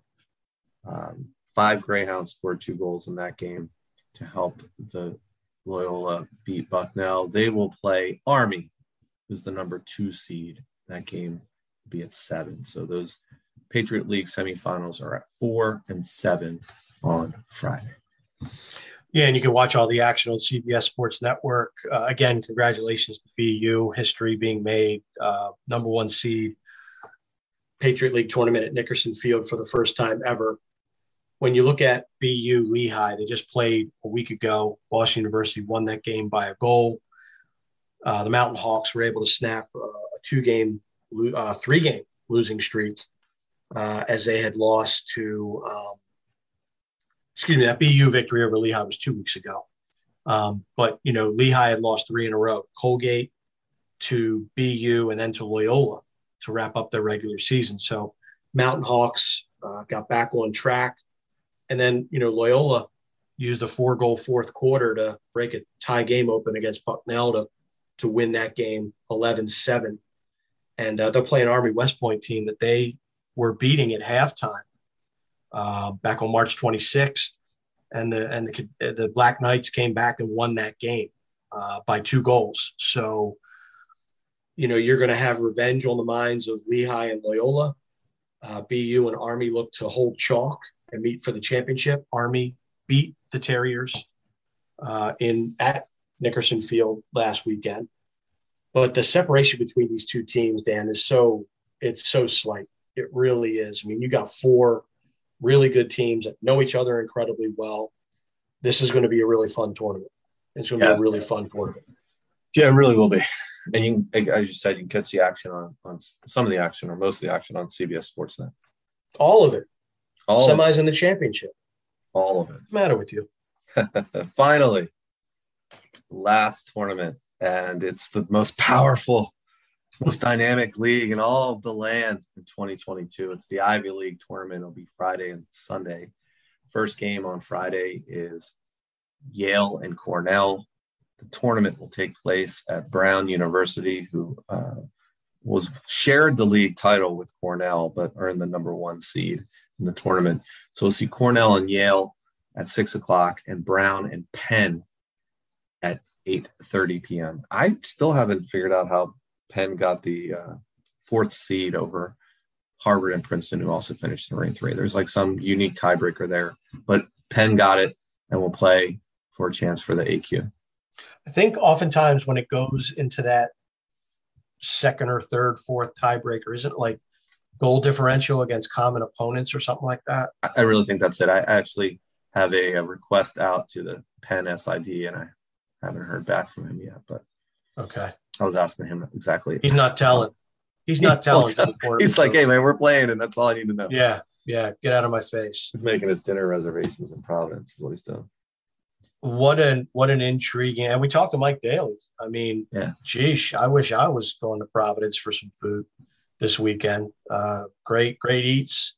5 Greyhounds scored 2 goals in that game to help the Loyola beat Bucknell. They will play Army, who's the number 2 seed. That game will be at 7. So those Patriot League semifinals are at 4 and 7 on Friday. Yeah, and you can watch all the action on CBS Sports Network. Again, congratulations to BU, history being made, number 1 seed, Patriot League tournament at Nickerson Field for the first time ever. When you look at BU Lehigh, they just played a week ago. Boston University won that game by a goal. The Mountain Hawks were able to snap a 3-game losing streak as they had lost to that BU victory over Lehigh was 2 weeks ago. But, you know, Lehigh had lost 3 in a row, Colgate to BU and then to Loyola to wrap up their regular season. So Mountain Hawks got back on track. And then, you know, Loyola used a 4-goal fourth quarter to break a tie game open against Bucknell to win that game 11-7. And they're playing Army West Point team that they were beating at halftime back on March 26th. And the Black Knights came back and won that game by 2 goals. So, you know, you're going to have revenge on the minds of Lehigh and Loyola. BU and Army look to hold chalk and meet for the championship. Army beat the Terriers at Nickerson Field last weekend. But the separation between these two teams, Dan, is so slight. It really is. I mean, you got 4 really good teams that know each other incredibly well. This is going to be a really fun tournament. It's going to be a really fun tournament. Yeah, it really will be. And you can, as you said, you can catch the action on some of the action or most of the action on CBS Sportsnet. All of it. Semis and the championship. All of it. What's the matter with you? Finally, last tournament and it's the most powerful, most dynamic league in all of the land in 2022. It's the Ivy League tournament. It'll be Friday and Sunday. First game on Friday is Yale and Cornell. The tournament will take place at Brown University, who shared the league title with Cornell, but earned the number 1 seed in the tournament. So we'll see Cornell and Yale at 6:00 and Brown and Penn at 8:30 p.m. I still haven't figured out how Penn got the 4th seed over Harvard and Princeton, who also finished in ranked 3. There's like some unique tiebreaker there, but Penn got it and will play for a chance for the AQ. I think oftentimes when it goes into that second or third, fourth tiebreaker, isn't it like goal differential against common opponents or something like that? I really think that's it. I actually have a request out to the Penn SID, and I haven't heard back from him yet. But okay, I was asking him exactly. He's not telling. He's not telling. He's like, hey man, we're playing, and that's all I need to know. Yeah. Get out of my face. He's making his dinner reservations in Providence. Is what he's doing. What an intriguing. And we talked to Mike Daly. I mean, geesh, I wish I was going to Providence for some food this weekend. Great eats.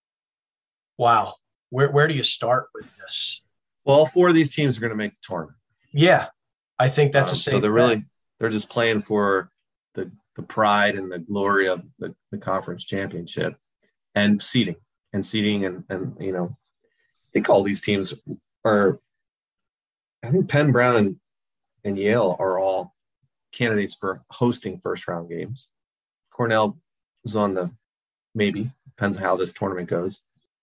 Wow. Where do you start with this? Well, all 4 of these teams are going to make the tournament. Yeah, I think that's a safe. So they're just playing for the pride and the glory of the conference championship and seeding and you know, I think all these teams are. I think Penn, Brown, and Yale are all candidates for hosting first-round games. Cornell is on the maybe. Depends on how this tournament goes.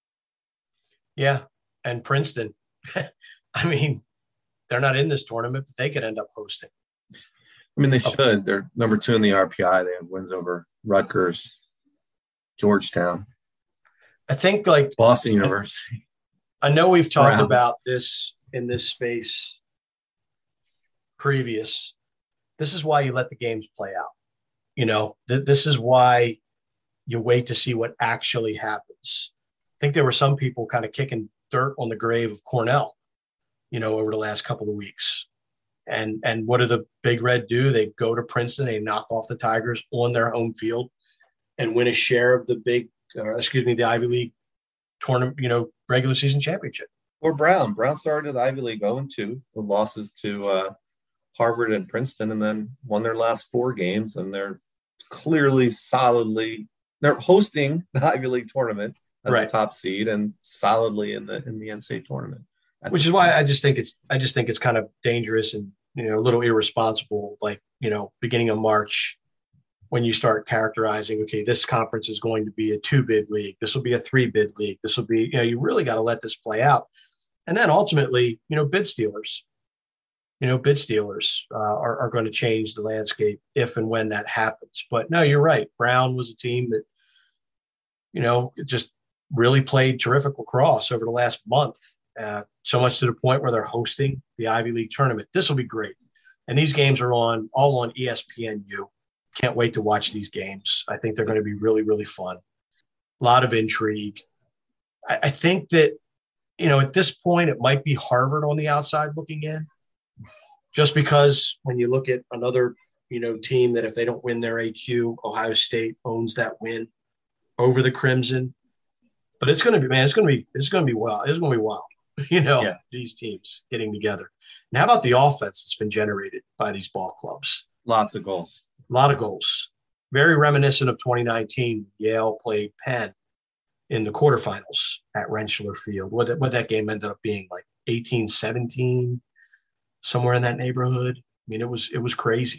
Yeah, and Princeton. I mean, they're not in this tournament, but they could end up hosting. I mean, they should. They're number 2 in the RPI. They have wins over Rutgers, Georgetown. I think like Boston University. I know we've talked about this in this space previous. This is why you let the games play out. You know, this is why you wait to see what actually happens. I think there were some people kind of kicking dirt on the grave of Cornell, you know, over the last couple of weeks. And what do the Big Red do? They go to Princeton, they knock off the Tigers on their home field and win a share of the the Ivy League tournament, you know, regular season championship. Or Brown. Brown started the Ivy League 0-2 with losses to Harvard and Princeton, and then won their last 4 games. And they're clearly, solidly, they're hosting the Ivy League tournament as a top seed and solidly in the NCAA tournament. Which is why I just think it's kind of dangerous and, you know, a little irresponsible. Like, you know, beginning of March, when you start characterizing, okay, this conference is going to be a 2-bid league. This will be a 3-bid league. This will be, you know, you really got to let this play out. And then ultimately, you know, bid stealers are going to change the landscape if and when that happens. But no, you're right. Brown was a team that, you know, just really played terrific lacrosse over the last month, so much to the point where they're hosting the Ivy League tournament. This will be great. And these games are all on ESPNU. Can't wait to watch these games. I think they're going to be really, really fun. A lot of intrigue. I think that, you know, at this point, it might be Harvard on the outside looking in, just because when you look at another, you know, team that if they don't win their AQ, Ohio State owns that win over the Crimson. But it's going to be, man, it's going to be wild. It's going to be wild, you know, these teams getting together. And how about the offense that's been generated by these ball clubs? Lots of goals. A lot of goals. Very reminiscent of 2019. Yale played Penn in the quarterfinals at Rentschler Field. What that game ended up being, like 18-17, somewhere in that neighborhood. I mean, it was crazy.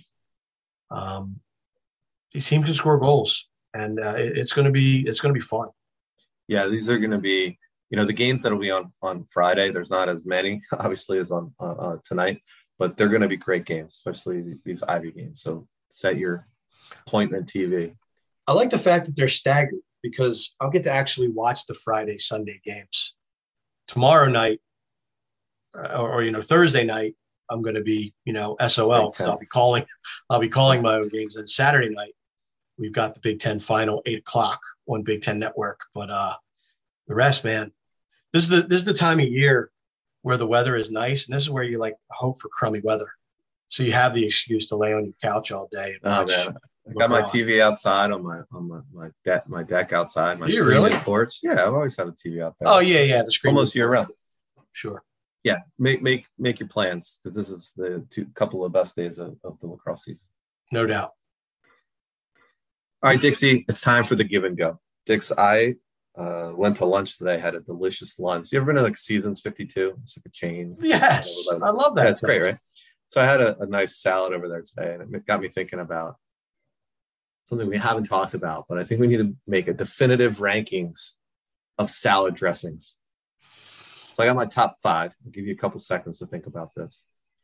These teams can score goals, and it's going to be fun. Yeah, these are going to be, you know, the games that'll be on Friday. There's not as many, obviously, as on tonight, but they're going to be great games, especially these Ivy games. So set your appointment TV. I like the fact that they're staggered because I'll get to actually watch the Friday, Sunday games. Tomorrow night, or you know, Thursday night, I'm going to be, you know, SOL because I'll be calling my own games. And Saturday night, we've got the Big Ten final 8:00 on Big Ten Network. But the rest, man, this is the time of year where the weather is nice, and this is where you like hope for crummy weather. So you have the excuse to lay on your couch all day and Oh watch man, I got my TV outside on my deck outside. My Do you screen really? porch. Yeah, I've always had a TV out there. Oh yeah, the screen almost year round. Sure. Yeah, make your plans because this is the couple of best days of the lacrosse season. No doubt. All right, Dixie, it's time for the give and go. Dix, I went to lunch today. Had a delicious lunch. You ever been to like Seasons 52? It's like a chain. Yes, I love that. That's great, right? So I had a nice salad over there today, and it got me thinking about something we haven't talked about, but I think we need to make a definitive rankings of salad dressings. So I got my top 5. I'll give you a couple seconds to think about this.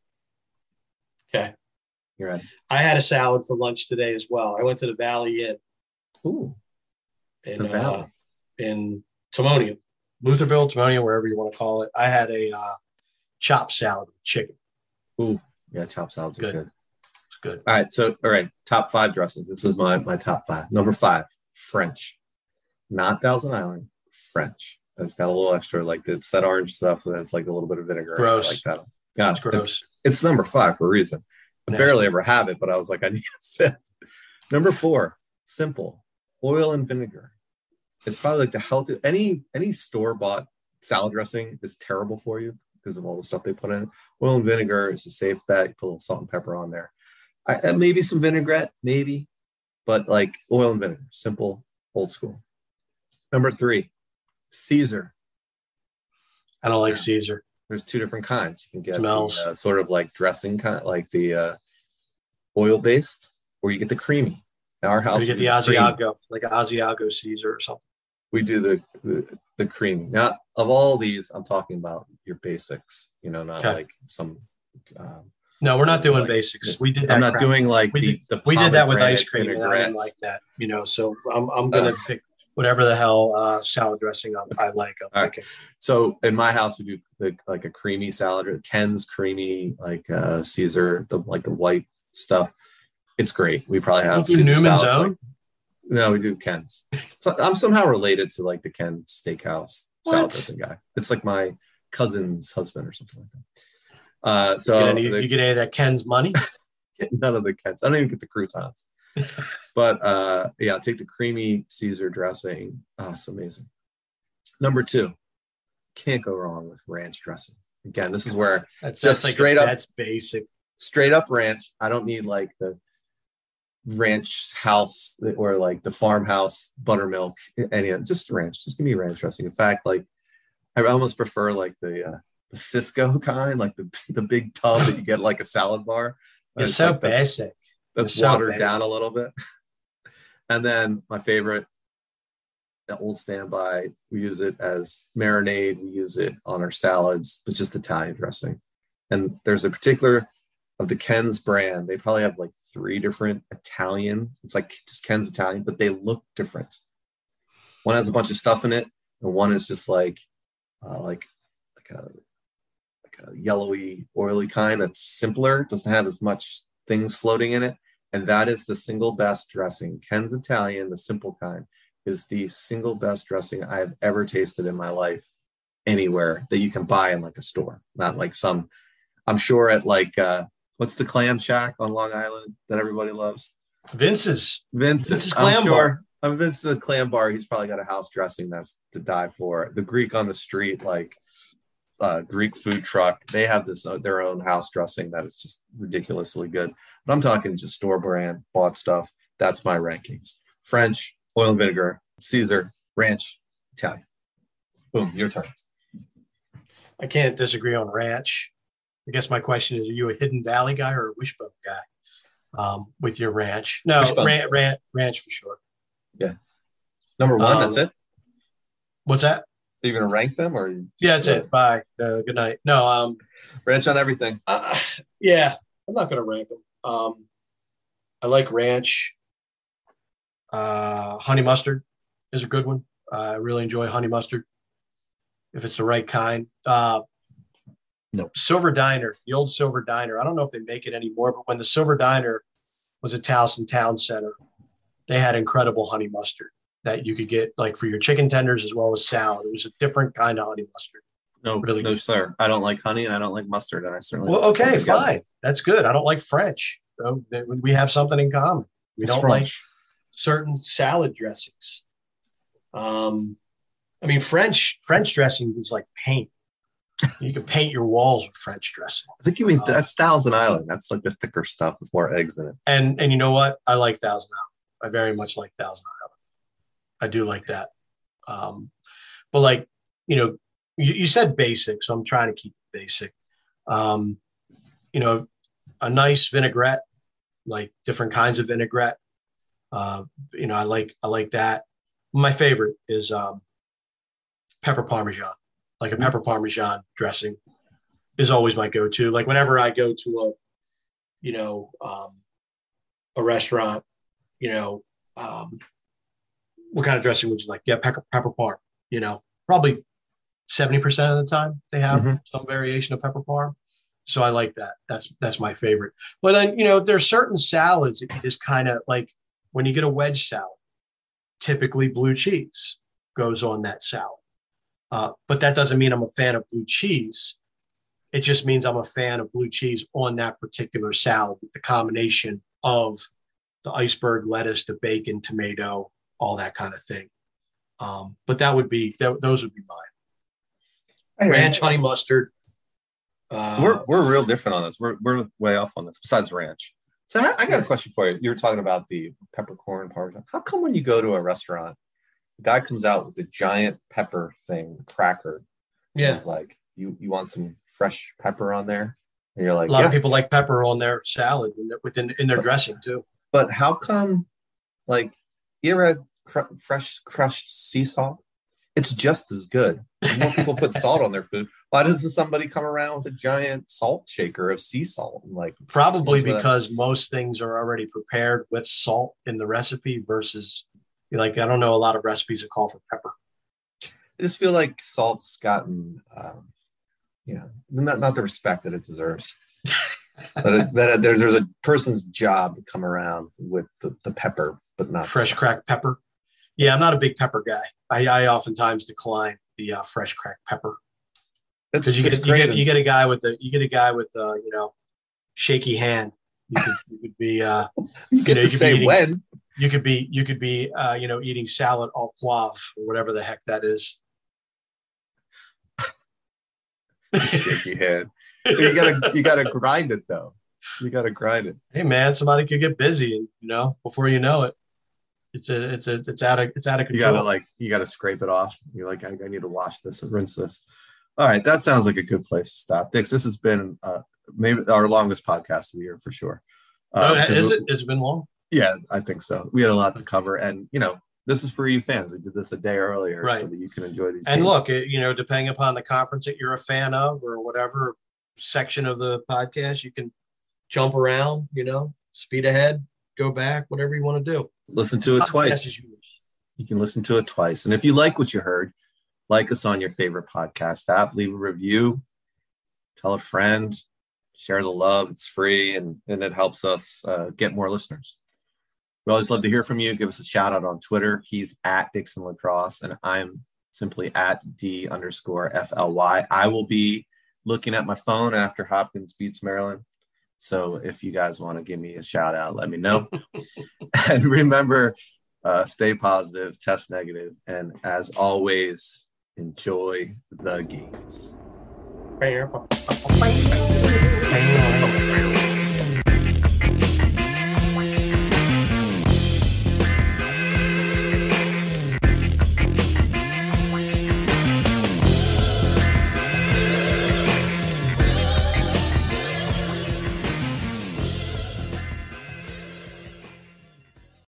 Okay. You're ready. I had a salad for lunch today as well. I went to the Valley Inn. Ooh. The Valley. In Timonium. Lutherville, Timonium, wherever you want to call it. I had a chopped salad with chicken. Ooh. Yeah, chopped salads are good. It's good. All right. Top 5 dressings. This is my top 5. Number 5, French. Not Thousand Island, French. It's got a little extra, like it's that orange stuff that has like a little bit of vinegar. Gross. Like that. God, it's gross. It's number 5 for a reason. I barely ever have it, but I was like, I need a 5th. Number 4, simple. Oil and vinegar. It's probably like the healthy. Any store-bought salad dressing is terrible for you because of all the stuff they put in it. Oil and vinegar is a safe bet. You put a little salt and pepper on there. Maybe some vinaigrette, maybe. But like oil and vinegar. Simple, old school. Number 3, Caesar. I don't like Caesar. There's 2 different kinds. You can get Smells. the, sort of like dressing kind, like the oil-based, or you get the creamy. In our house, you get the Asiago, like an Asiago Caesar or something. We do the creamy. Now, of all these, I'm talking about your basics. Not like some. No, we're not doing basics. We did that. I'm not doing like we did that with ice cream, and I didn't like that. So I'm gonna pick whatever the hell salad dressing I like. I'm picking. So in my house, we do like a creamy salad. Ken's creamy, like Caesar, the white stuff. It's great. We probably have Newman's Own. No, we do Ken's. So I'm somehow related to like the Ken Steakhouse salad dressing guy. It's like my cousin's husband or something like that. So you get any of that Ken's money? None of the Ken's. I don't even get the croutons. But yeah, take the creamy Caesar dressing. Oh, it's amazing. Number 2, can't go wrong with ranch dressing. Again, this is where that's like straight up. That's basic. Straight up ranch. I don't need like the ranch house or like the farmhouse buttermilk. Just ranch. Just give me ranch dressing. In fact, like I almost prefer like the Cisco kind, like the big tub that you get like a salad bar. It's so basic. That's watered down a little bit. And then my favorite, the Old Standby. We use it as marinade. We use it on our salads, but just Italian dressing. And there's a particular of the Ken's brand. They probably have like 3 different Italian. It's like just Ken's Italian, but they look different. One has a bunch of stuff in it, and one is just like a yellowy, oily kind that's simpler, doesn't have as much things floating in it. And that is the single best dressing. Ken's Italian, the simple kind, is the single best dressing I have ever tasted in my life anywhere that you can buy in like a store. Not like some, I'm sure at like, what's the Clam Shack on Long Island that everybody loves? Vince's Clam Bar. I'm Vince the Clam Bar. He's probably got a house dressing that's to die for. The Greek on the Street, like Greek food truck, they have this their own house dressing that is just ridiculously good. But I'm talking just store brand, bought stuff. That's my rankings. French, oil and vinegar, Caesar, ranch, Italian. Boom, your turn. I can't disagree on ranch. I guess my question is, are you a Hidden Valley guy or a Wishbone guy with your ranch? No, ranch for sure. Yeah. Number 1, that's it? What's that? Are you going to rank them? Yeah, that's it. Bye. Good night. No. Ranch on everything. Yeah, I'm not going to rank them. I like ranch. Honey mustard is a good one. I really enjoy honey mustard if it's the right kind. No. Silver Diner, the old Silver Diner. I don't know if they make it anymore, but when the Silver Diner was at Towson Town Center, they had incredible honey mustard that you could get like for your chicken tenders as well as salad. It was a different kind of honey mustard. No, Really no, good. sir. I don't like honey and I don't like mustard, and I certainly Well, don't put okay, them together. fine. That's good. I don't like French. So we have something in common. We It's don't like French. certain salad dressings. I mean, French dressing is like paint. You can paint your walls with French dressing. I think you mean Um, that's Thousand Island. That's like the thicker stuff with more eggs in it. and you know what? I like Thousand Island. I very much like Thousand Island. I do like that. But like, you said basic, so I'm trying to keep it basic. Um, a nice vinaigrette, like different kinds of vinaigrette. I like that. My favorite is pepper parmesan. Like a pepper parmesan dressing is always my go-to. Like whenever I go to a restaurant, what kind of dressing would you like? Yeah, pepper parm. Probably 70% of the time they have some variation of pepper parm. So I like that. That's my favorite. But then, there's certain salads that you just kind of like when you get a wedge salad, typically blue cheese goes on that salad. But that doesn't mean I'm a fan of blue cheese. It just means I'm a fan of blue cheese on that particular salad with the combination of the iceberg lettuce, the bacon, tomato, all that kind of thing. But those would be mine. Ranch, honey mustard. So we're real different on this. We're way off on this. Besides ranch, so I got a question for you. You were talking about the peppercorn parmesan. How come when you go to a restaurant, the guy comes out with a giant pepper thing, cracker? Yeah, he's like, you want some fresh pepper on there, and you're like, a lot of people like pepper on their salad in their dressing too. But how come, like, you ever had fresh crushed sea salt? It's just as good. More people put salt on their food. Why doesn't somebody come around with a giant salt shaker of sea salt? Like, probably because most things are already prepared with salt in the recipe versus, like, I don't know a lot of recipes that call for pepper. I just feel like salt's gotten, not the respect that it deserves. that there's a person's job to come around with the pepper, but not fresh cracked pepper. Yeah, I'm not a big pepper guy. I oftentimes decline the fresh cracked pepper because you get a guy with shaky hand. You could be eating salad au poivre or whatever the heck that is. Shaky hand. You gotta grind it though. You gotta grind it. Hey man, somebody could get busy, and before you know it, it's out of control. You gotta scrape it off. You're like, I need to wash this and rinse this. All right, that sounds like a good place to stop. Dix, this has been maybe our longest podcast of the year for sure. Has it been long? Yeah, I think so. We had a lot to cover, and this is for you fans. We did this a day earlier, right, so that you can enjoy these. And games. Look, depending upon the conference that you're a fan of or whatever section of the podcast, you can jump around, speed ahead, go back, whatever you want to do. Listen to it twice. You can listen to it twice. And if you like what you heard, like us on your favorite podcast app, leave a review, tell a friend, share the love. It's free, and it helps us get more listeners. We always love to hear from you. Give us a shout out on Twitter. He's at Dixon Lacrosse, and I'm simply at D_FLY. I will be looking at my phone after Hopkins beats Maryland. So if you guys want to give me a shout out, let me know. And remember, stay positive, test negative, and as always, enjoy the games.